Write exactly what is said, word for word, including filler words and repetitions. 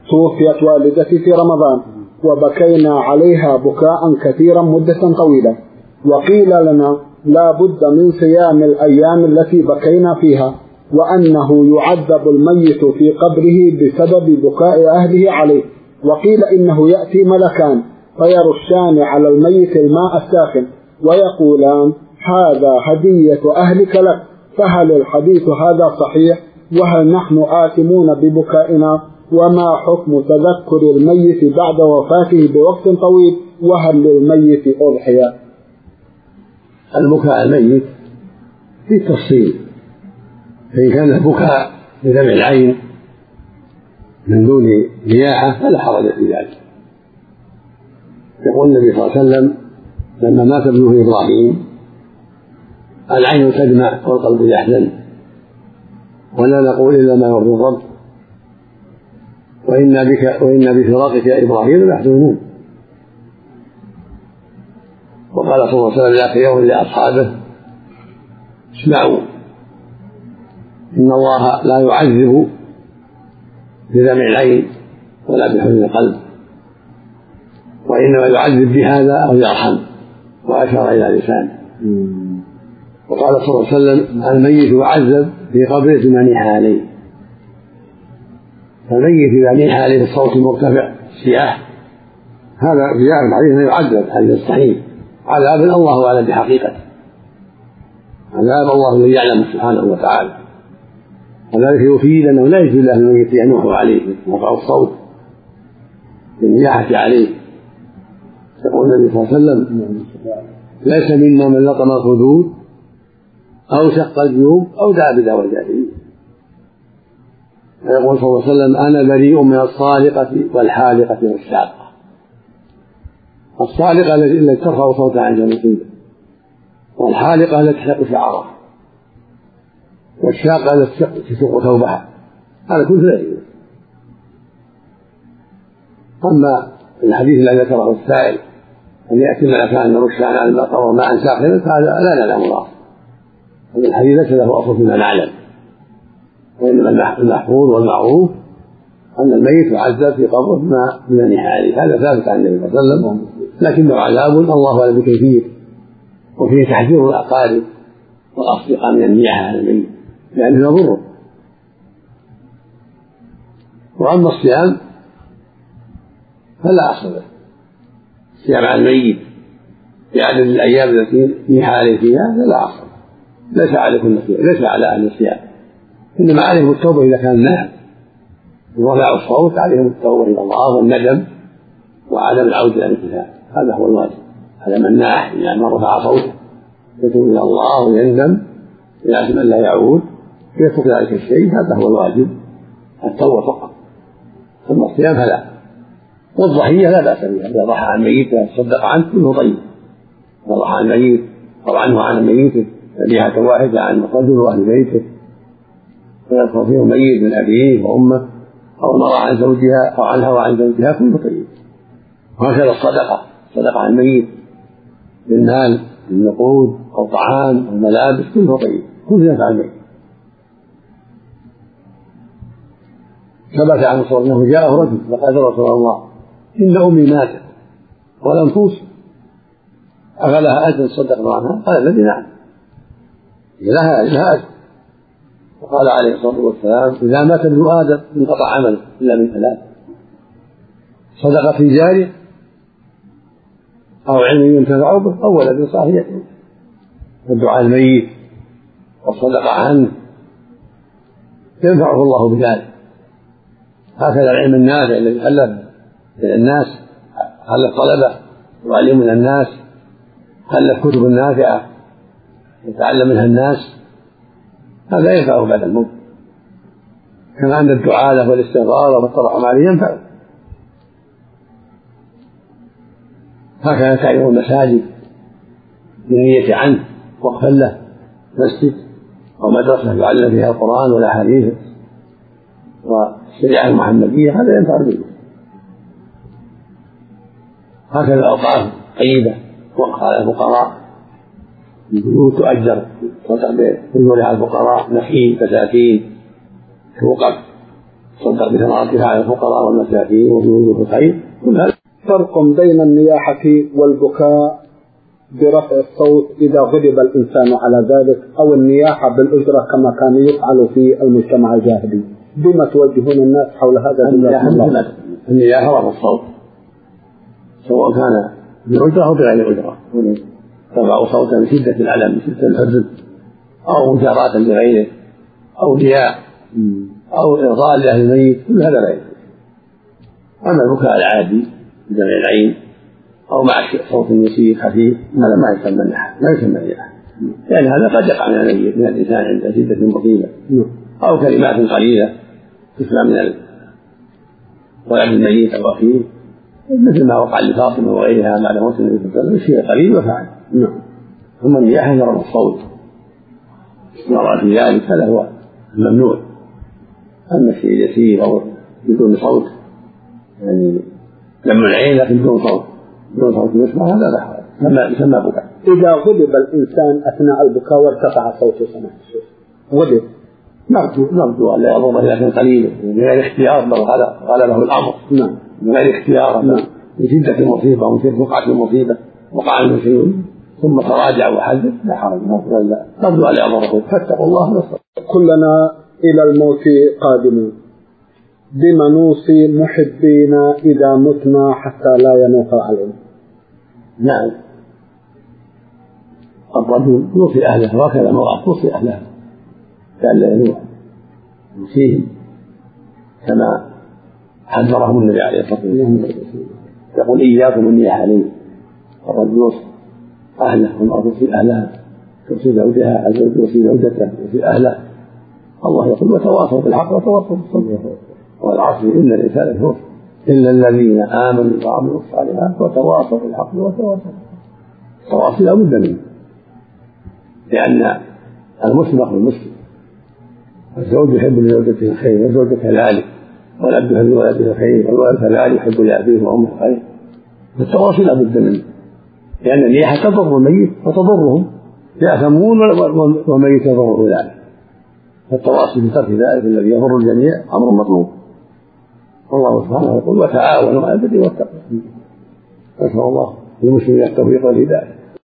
توفيت والدتي في رمضان وبكينا عليها بكاء كثيرا مدة طويلة، وقيل لنا لا بد من صيام الأيام التي بكينا فيها، وأنه يعذب الميت في قبره بسبب بكاء أهله عليه، وقيل إنه يأتي ملكان فيرشان على الميت الماء الساخن ويقولان هذا هدية أهلك لك، فهل الحديث هذا صحيح؟ وهل نحن آثمون ببكائنا؟ وما حكم تذكر الميت بعد وفاته بوقت طويل؟ وهل للميت أضحية؟ البكاء الميت في تفصيل، فإن كان البكاء بدمع العين من دون نياحة فلا حرج في ذلك. يقول النبي صلى الله عليه وسلم لما مات ابنه إبراهيم العين تدمع والقلب يحزن ولا نقول إلا ما يرضي الرب وإنا بك وإنا بفراقك يا إبراهيم محزونون. وقال صلى الله عليه وسلم ذاك يوم لأصحابه اسمعوا إن الله لا يعذب بدمع العين ولا بحزن القلب، وإنما يعذب بهذا أو يرحم، وأشار إلى لسانه. وقال صلى الله عليه وسلم الميت يعذب في قبره بمن عليه، فالميت إذا نيح عليه الصوت المرتفع السياح هذا في جاء الحديث يعذب، هذا يستحيل عذاب الله أعلم بحقيقته، عذاب الله الذي يعلم سبحانه وتعالى. وذلك يفيد أنه لا يجوز له الميت ينوح عليه رفع الصوت بالنياحة عليه. يقول النبي صلى الله عليه وسلم ليس منا من لطم الخدود أو شق الجيوب أو دعا بدعوى الجاهلية. ويقول صلى الله عليه وسلم أنا بريء من الصالقة والحالقة والشاقة. الصالقة التي ترفع صوتها عند المصيبة، والحالقة التي تحلق شعرها، والشاقة التي تشق ثوبها، هذا كله لا يجوز. أما الحديث الذي ذكره السائل أن يأتي ملكان يرشان على المقبرة ماء ساخنا فهذا لا نعلم الله، هذا الحديث ليس له أصل فيما نعلم، وإنما المحفوظ والمعروف أن الميت يعذب في قبره بما من النحال، هذا ثابت عن النبي صلى الله عليه وسلم، لكنه عذاب الله أعلم بكيفية، وفيه تحذير الأقارب والأصدقاء من النياحة على الميت لأنه يضره. وأما الصيام فلا أصل له، الصيام على الميت في عدد الأيام التي نيح عليه فيها فلا أصل، ليس عليكم ليس على أهل الصيام، إنما عليهم التوبة إذا كان نهم ورفع الصوت، عليهم التوبة إلى الله والندم وعدم العودة إلى الانتهاء، هذا هو الواجب على من ناح، يعني من رفع صوته يتوب إلى الله ويندم ويعزم أن لا يعود ويترك ذلك الشيء، هذا هو الواجب التوبة فقط. ثم الصيام فلا. والضحية لا بأس بها، إذا ضحى عن ميت تصدق عنه كله طيب، إذا ضحى عن ميت أو عنه عن ميته ذبيحة واحدة عن الرجل وأهل بيته ويذكر فيه ميت من أبيه وأمه أو مرأة عن زوجها أو عنها وعن زوجها كله طيب. وهكذا الصدقة، صدقة عن الميت بالمال بالنقود أو طعام أو ملابس كله طيب، كله ينفع الميت. ثبت عن صور أنه جاءه رجل فقال رسول الله إن أمي ماتت ولم توصي أفلها أجر صدق عنها؟ قال الذي نعم لها لها أجر. وقال عليه الصلاة والسلام إذا مات ابن آدم انقطع عمله إلا من ثلاث: صدقة جارية أو علم ينتفع به أو ولد صالح يدعو. فالدعاء الميت والصدقة عنه ينفعه الله بذلك. هكذا العلم النافع الذي ألف الناس، ألف طلبة وعلم من الناس، ألف كتب نافعة يتعلم منها الناس، هذا ينفعه بعد الموت. كما أن الدعاء له والاستغفار والترحم عليه ينفعه. هكذا تعلم المساجد بالنية عنه وقفا له مسجد أو مدرسة يعلم فيها القرآن والأحاديث والشريعة المحمدية، هذا ينفع به. هكذا الأوقاف طيبة وقف على الفقراء، البيوت تؤجر تصدق بالجور على الفقراء، نخيل، بساتين، وقف صدق بثمرتها على الفقراء والمساكين وجوده الخير. كل هذا فرق بين النياحة والبكاء برفع الصوت إذا غضب الإنسان على ذلك، أو النياحة بالأجرة كما كان يفعل في المجتمع الجاهلي. بما توجهون الناس حول هذا؟ النياحة رفع الصوت سواء كان بالأجرة أو بغير أجرة، ترفع صوتا من شدة الألم من شدة الحزن أو مجاراة لغيره أو رياء أو إرضاء لأهل الميت، كل هذا لا يجوز. أما البكاء العادي بدمع العين أو مع صوت يسير خفيف هذا ما يسمى النياحة، ما يسمى النياحة، لأن هذا قد يقع من الميت من الإنسان عند شدة المصيبة أو كلمات قليلة تسمع من ولد الميت أو أخيه، مثل ما وقع لفاطمة وغيرها بعد موت النبي صلى الله عليه وسلم، الشيء قليل وفعل. ثم النياحة يرى الصوت يرى في ذلك، هذا هو الممنوع. أما الشيء يسير أو بدون صوت يعني دمع العين لكن بدون صوت بدون صوت يسمع، هذا لا حرج، يسمى بكاء. إذا غضب الإنسان أثناء البكاء وارتفع صوته سمعت غضب، نرجو نرجو ألا يضر لكن قليل بغير اختيار، لو غلبه الأمر نعم بغير اختيار نعم من شدة المصيبة ومن شدة وقعة المصيبة وقع منه شيء ثم تراجع وحدث، لا حرج، نرجو ألا يضره، فاتقوا الله نصر. كلنا إلى الموت قادمون، بما نوصي محبينا إذا متنا حتى لا ينوح علينا؟ نعم، الرجل يوصي أهله وهكذا المرأة توصي أهلها كأن لا ينوح، يوصيهم كما حذرهم النبي عليه الصلاة والسلام، يقول إياكم النياحة عليه. الرجل يوصي أهله والمرأة توصي أهلها، توصي زوجها، الزوج يوصي زوجته، يوصي أهله. الله يقول وتواصوا بالحق وتواصوا بالصبر والعصر إن الإنسان لفي إلا الذين آمنوا وعملوا الصالحات وتواصوا بالحق وتواصوا. التواصي لا بد منه، لأن المسلم أخو المسلم، الزوج يحب لزوجته الخير والزوجة كذلك، والأب يحب لولده الخير والولد كذلك يحب لأبيه وأمه الخير. التواصي لا بد منه، لأن النياحة تضر الميت وتضرهم، يأثمون والميت يضره ذلك. فالتواصي في ترك ذلك الذي يضر الجميع أمر مطلوب. والله سبحانه يقول وتعاونوا على البر والتقوى. نسأل الله للمسلمين التوفيق والهداية.